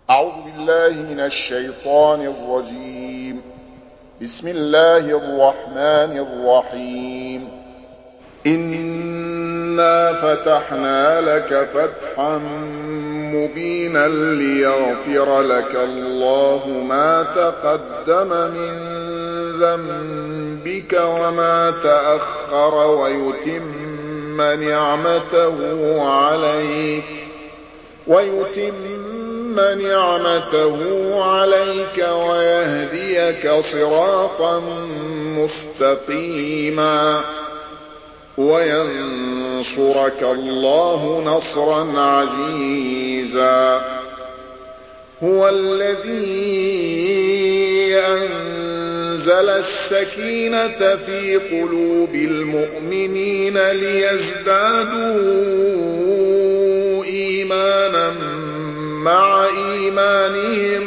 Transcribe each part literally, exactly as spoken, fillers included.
أعوذ بالله من الشيطان الرجيم. بسم الله الرحمن الرحيم. إنا فتحنا لك فتحا مبينا ليغفر لك الله ما تقدم من ذنبك وما تأخر ويتم نعمته عليك ويتم نعمته عليك ويهديك صراطا مستقيما وينصرك الله نصرا عزيزا. هو الذي أنزل السكينة في قلوب المؤمنين ليزدادوا إيمانا مع إيمانهم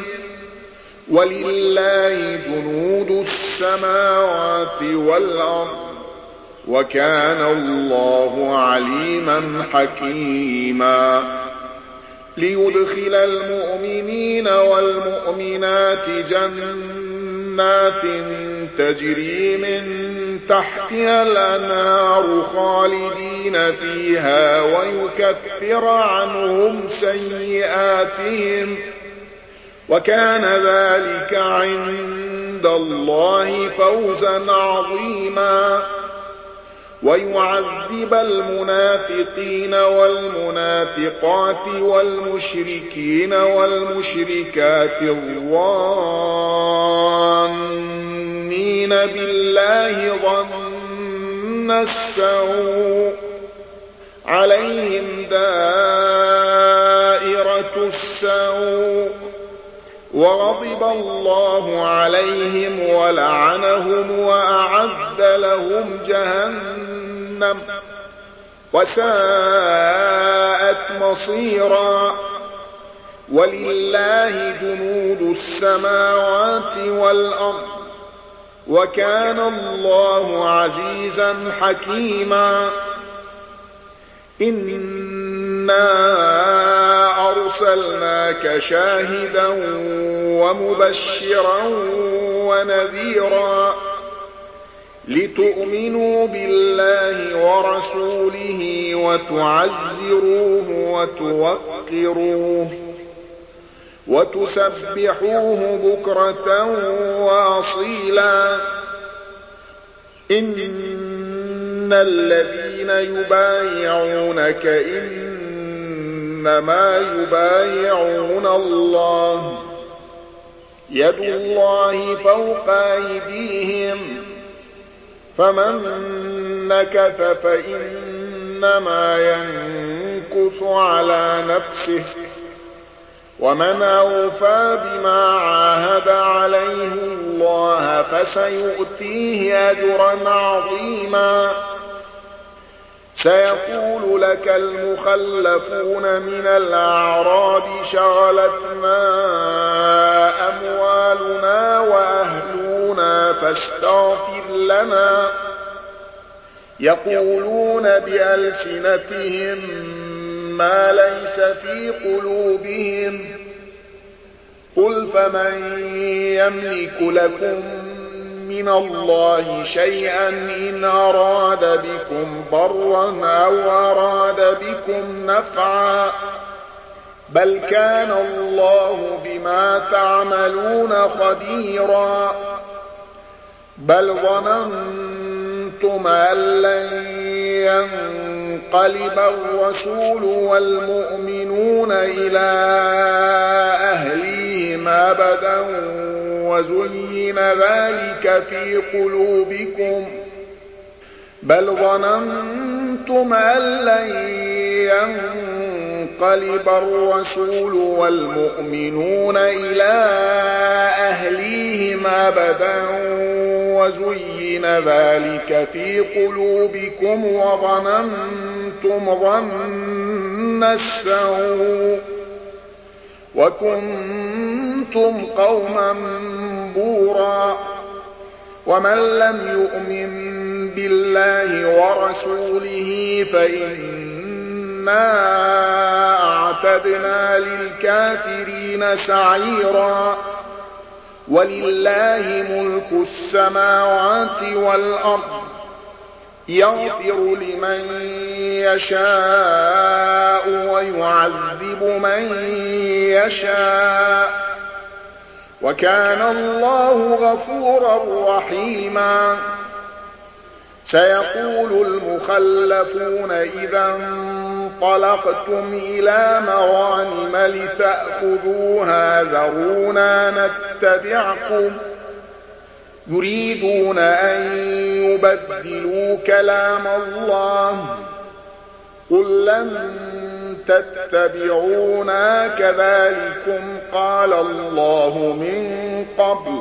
ولله جنود السماوات والأرض وكان الله عليما حكيما. ليدخل المؤمنين والمؤمنات جنات تجري من تحتها الأنهار خالدين فيها ويكفر عنهم سيئاتهم وكان ذلك عند الله فوزا عظيما. ويعذب المنافقين والمنافقات والمشركين والمشركات الظانين بالله ظن السوء عليهم دائرة السوء وغضب الله عليهم ولعنهم وأعد لهم جهنم وساءت مصيرا. ولله جنود السماوات والأرض وكان الله عزيزا حكيما. إنا أرسلناك شاهدا ومبشرا ونذيرا لتؤمنوا بالله ورسوله وتعزروه وتوقروه وتسبحوه بكرة وأصيلا. إن الذين يبايعونك إنما يبايعون الله يد الله فوق أيديهم فمن نكث فإنما ينكث على نفسه ومن أوفى بما عاهد عليه الله فسيؤتيه أجرا عظيما. سيقول لك المخلفون من الأعراب شغلتنا أموالنا وأهلنا فاستغفر لنا يقولون بألسنتهم ما ليس في قلوبهم قل فمن يملك لكم من الله شيئا إن أراد بكم ضرا أو أراد بكم نفعا بل كان الله بما تعملون خبيرا. بل ظننتم أن لن ينقلب الرسول والمؤمنون إلى أهليهم أبدا وزين ذلك في قلوبكم بل ظننتم أن لن ينقلب الرسول والمؤمنون إلى أهليهم أبدا وزين ذلك في قلوبكم وظننتم ظن السوء وكنتم قوما بورا. ومن لم يؤمن بالله ورسوله فإن إنا أعتدنا للكافرين سعيرا ولله ملك السماوات والأرض يغفر لمن يشاء ويعذب من يشاء وكان الله غفورا رحيما. سيقول المخلفون إذا انطلقتم إلى مغانم لتأخذوها ذرونا نتبعكم يريدون أن يبدلوا كلام الله قل لن تتبعونا كذلكم قال الله من قبل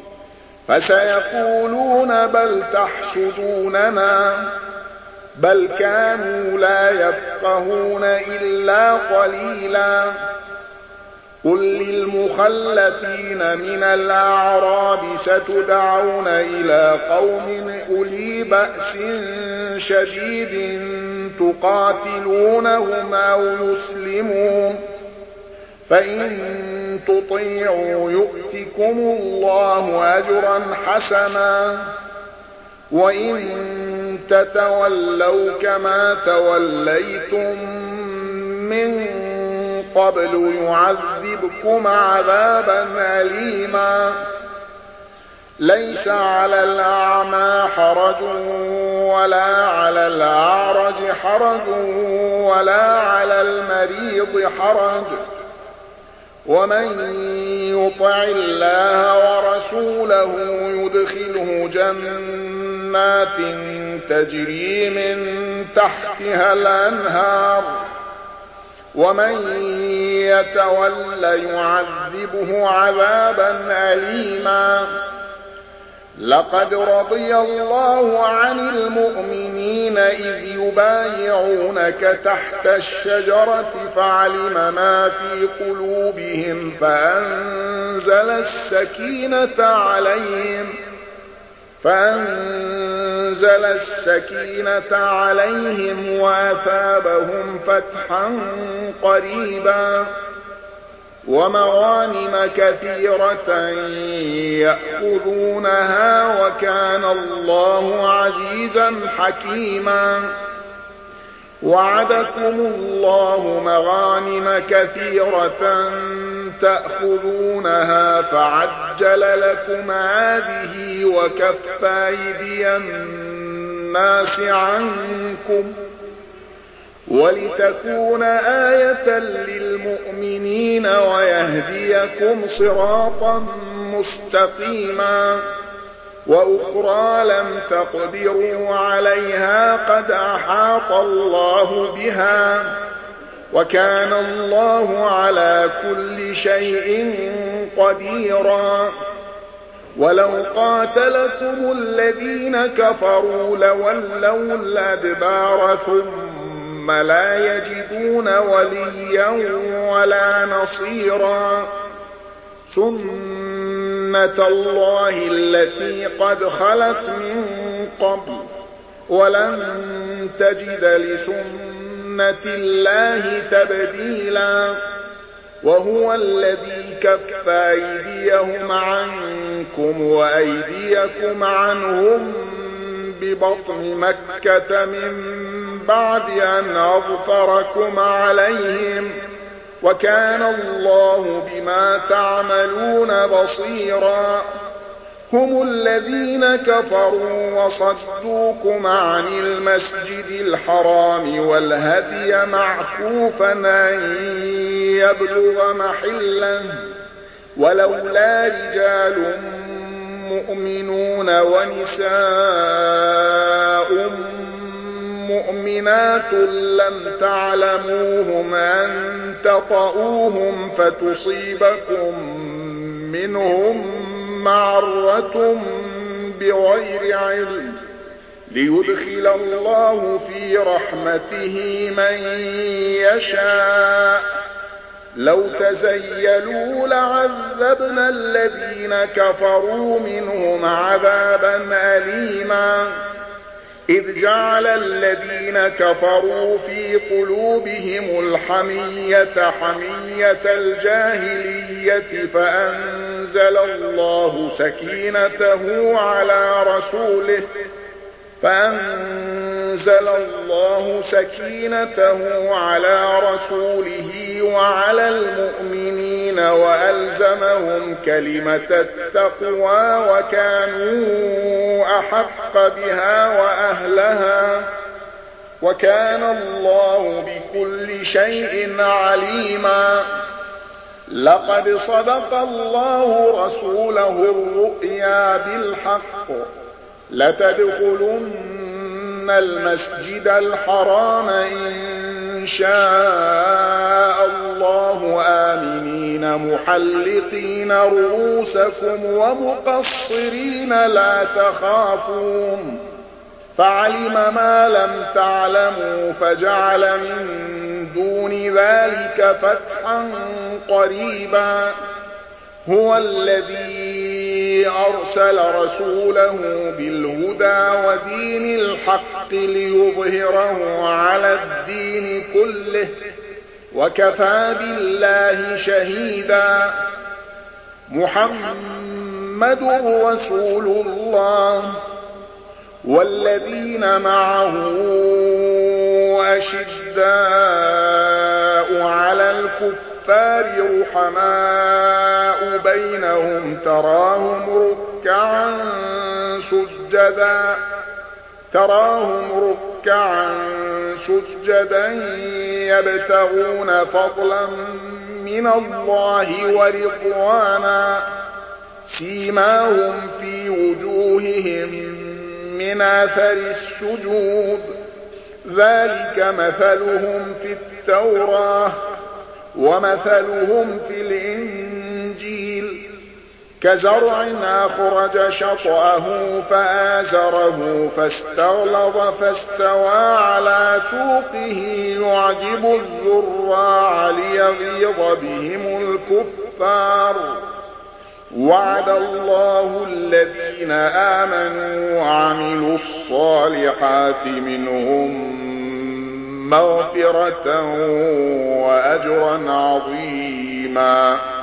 فسيقولون بل تحسدوننا بل كانوا لا يفقهون إلا قليلا. قل للمخلفين من الأعراب ستدعون إلى قوم أولي بأس شديد تقاتلونهم أو يسلمون فإن تطيعوا يؤتكم الله أجرا حسنا وإن تتولوا كما توليتم من قبل يعذبكم عذابا أليما. ليس على الأعمى حرج ولا على الأعرج حرج ولا على المريض حرج ومن يطع الله ورسوله يدخله جنات تجري من تحتها الأنهار ومن يتول يعذبه عذابا أليما. لقد رضي الله عن المؤمنين إذ يبايعونك تحت الشجرة فعلم ما في قلوبهم فأنزل السكينة عليهم فأنزل السكينة عليهم وأثابهم فتحا قريبا ومغانم كثيرة يأخذونها وكان الله عزيزا حكيما. وعدكم الله مغانم كثيرة تأخذونها فعجل لكم هذه وكف أيدي الناس عنكم ولتكون آية للمؤمنين ويهديكم صراطا مستقيما. وأخرى لم تقدروا عليها قد أحاط الله بها وكان الله على كل شيء قديرا. ولو قاتلكم الذين كفروا لولوا الأدبار ثم لا يجدون وليا ولا نصيرا. سنة الله التي قد خلت من قبل ولن تجد لسنة الله تبديلا. وهو الذي كف أيديهم عنكم وأيديكم عنهم ببطن مكة من بعد أن أظفركم عليهم وكان الله بما تعملون بصيرا. هم الذين كفروا وصدوكم عن المسجد الحرام والهدي معكوفا أن يبلغ محله ولولا رجال مؤمنون ونساء مؤمنات لم تعلموهم أن تطؤوهم فتصيبكم منهم معرة بغير علم ليدخل الله في رحمته من يشاء. لو تزيلوا لعذبنا الذين كفروا منهم عذابا أليما. إذ جعل الذين كفروا في قلوبهم الحمية حمية الجاهلية فأنزل الله سكينته على رسوله فأنزل الله سكينته على رسوله وعلى المؤمنين وألزمهم كلمة التقوى وكانوا أحق بها وأهلها وكان الله بكل شيء عليما. لقد صدق الله رسوله الرؤيا بالحق لتدخلن المسجد الحرام إن شاء الله آمنين محلقين رؤوسكم ومقصرين لا تخافون فعلم ما لم تعلموا فجعل من دون ذلك فتحا قريبا. هو الذي أرسل رسوله بالهدى ودين الحق ليظهره على الدين كله وكفى بالله شهيدا. محمد رسول الله والذين معه أشداء على الكفار رحماء بينهم تراهم ركعا سجدا تراهم ركعا سجدا يبتغون فضلا من الله ورضوانا سيماهم في وجوههم من آثر السجود ذلك مثلهم في التوراة ومثلهم في الإنجيل كزرع أخرج شطأه فآزره فاستغلظ فاستوى على سوقه يعجب الزراع ليغيظ بهم الكفار. وعد الله الذين آمنوا وعملوا الصالحات منهم مغفرة وأجرا عظيما.